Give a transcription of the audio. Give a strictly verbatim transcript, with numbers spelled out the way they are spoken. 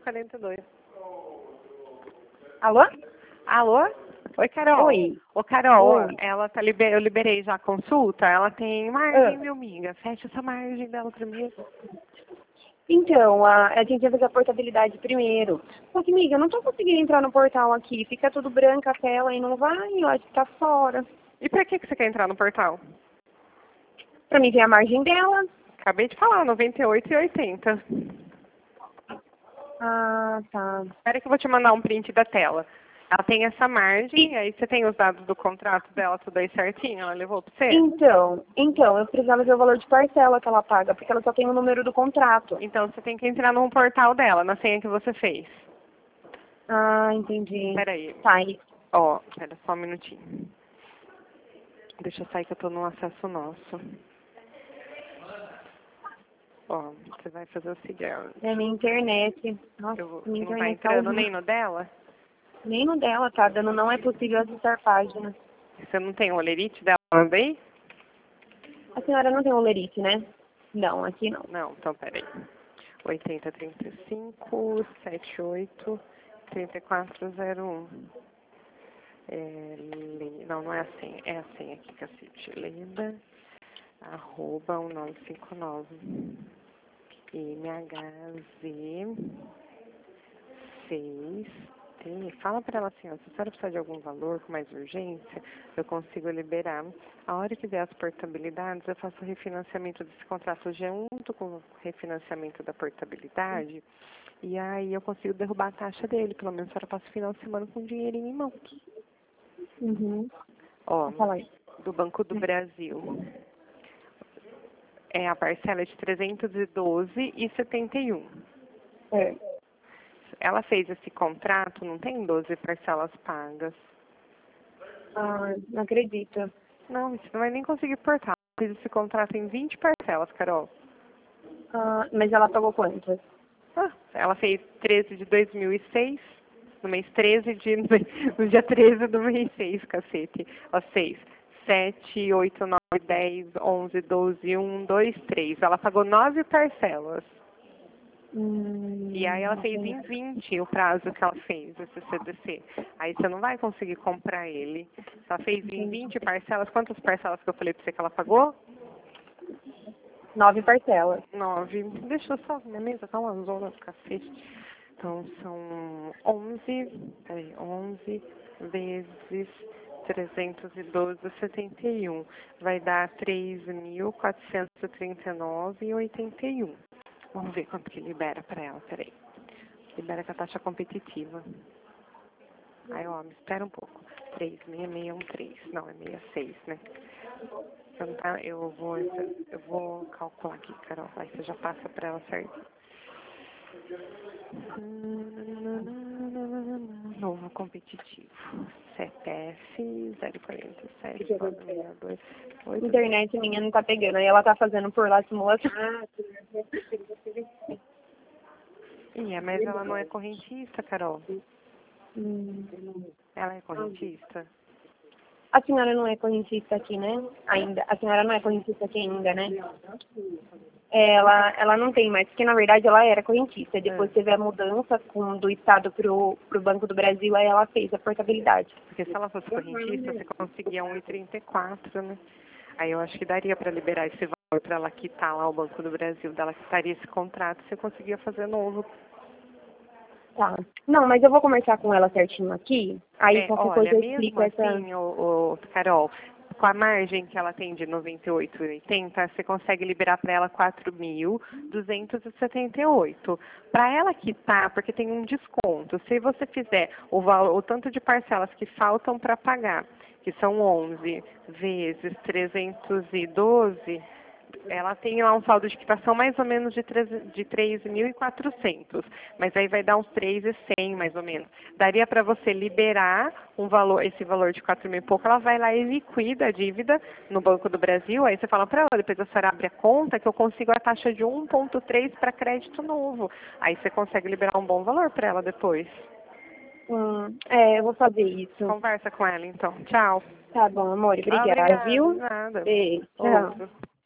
quarenta e dois. Alô? Alô? Oi, Carol. Oi. Ô, Carol, Oi. ela tá liber... eu liberei já a consulta, ela tem margem, Ah. meu amiga. Fecha essa margem dela primeiro. Então, a, a gente ia fazer a portabilidade primeiro. Só que, amiga, eu não tô conseguindo entrar no portal aqui. Fica tudo branca a tela e não vai, eu acho que tá fora. E pra que que você quer entrar no portal? Pra mim ver a margem dela. Acabei de falar, noventa e oito e oitenta. Ah, tá. Espera que eu vou te mandar um print da tela. Ela tem essa margem, aí você tem os dados do contrato dela, tudo aí certinho? Ela levou pra você? Então, então, eu precisava ver o valor de parcela que ela paga, porque ela só tem o número do contrato. Então você tem que entrar no portal dela, na senha que você fez. Ah, entendi. Espera aí. Tá, e- Ó, espera só um minutinho. Deixa eu sair que eu tô no acesso nosso. Ó, você vai fazer o seguinte. é minha internet. Nossa, Eu vou, minha não tá internet tá entrando nem horrível. no dela? Nem no dela tá dando, não é possível acessar a página. Você não tem o olerite dela também? A senhora não tem olerite, né? Não, aqui não. Não, então peraí. oitenta, trinta e cinco, setenta e oito, trinta e quatro, zero um. É, le... Não, não é assim. É assim aqui, cacete. Lenda, arroba um nove cinco nove. M H Z seis T. Fala pra ela assim, ó, se a senhora precisar de algum valor com mais urgência, eu consigo liberar. A hora que der as portabilidades, eu faço o refinanciamento desse contrato junto com o refinanciamento da portabilidade. E aí eu consigo derrubar a taxa dele. Pelo menos a senhora passa o final de semana com dinheirinho em mãos. Uhum. Ó, Fala aí. do Banco do Brasil. É a parcela de trezentos e doze reais e setenta e um centavos. É. Ela fez esse contrato, não tem doze parcelas pagas. Ah, não acredito. Não, você não vai nem conseguir portar. Ela fez esse contrato em vinte parcelas, Carol. Ah, mas ela pagou quantas? Ah, ela fez treze de dois mil e seis, no mês treze de... no dia treze do mês seis, cacete. Ela fez sete, oito, nove, dez, onze, doze, um, dois, três. Ela pagou nove parcelas. Hum, E aí ela fez em entendi. vinte o prazo que ela fez, esse C D C. Aí você não vai conseguir comprar ele. Ela fez em vinte parcelas. Quantas parcelas que eu falei pra você que ela pagou? Nove parcelas. Nove. Deixa eu só, minha mesa tá uma zona do cacete. Então são onze, peraí, onze vezes trezentos e doze, setenta e um. Vai dar três mil quatrocentos e trinta e nove e oitenta e um. Vamos ver quanto que libera pra ela, peraí. Libera com a taxa competitiva. Aí, ó, me espera um pouco. três mil seiscentos e treze. Não, é sessenta e seis, né? Então tá, eu vou, eu vou calcular aqui, Carol. Aí você já passa pra ela certo. Novo competitivo. C P F zero quatro sete, quatro seis dois, oito. Internet minha não tá pegando. Aí ela tá fazendo por lá simulação. Ih, mas ela não é correntista, Carol. Hum. Ela é correntista? A senhora não é correntista aqui, né? Ainda. A senhora não é correntista aqui ainda, né? É, ela, ela não tem mais, porque na verdade ela era correntista. Depois É. teve a mudança com, do Estado pro, pro Banco do Brasil, aí ela fez a portabilidade. Porque se ela fosse correntista, você conseguia um e trinta e quatro, né? Aí eu acho que daria para liberar esse valor para ela quitar lá o Banco do Brasil. Dela quitaria esse contrato, você conseguia fazer novo. Tá. Não, mas eu vou conversar com ela certinho aqui. Aí É, qualquer olha, coisa eu mesmo explico essa. assim, ô, ô, Carol, com a margem que ela tem de noventa e oito e oitenta, você consegue liberar para ela quatro mil duzentos e setenta e oito. Para ela quitar, porque tem um desconto, se você fizer o, valor, o tanto de parcelas que faltam para pagar, que são onze vezes trezentos e doze, ela tem lá um saldo de quitação mais ou menos de três mil e quatrocentos, mas aí vai dar uns três mil e cem mais ou menos. Daria para você liberar um valor, esse valor de quatro mil e pouco, ela vai lá e liquida a dívida no Banco do Brasil, aí você fala para ela, depois a senhora abre a conta que eu consigo a taxa de um vírgula três para crédito novo. Aí você consegue liberar um bom valor para ela depois. Hum, é, eu vou fazer isso. Conversa com ela então. Tchau. Tá bom, amor. Ah, Obrigada, obrigada, de viu? nada. Beijo. Tchau. Outro.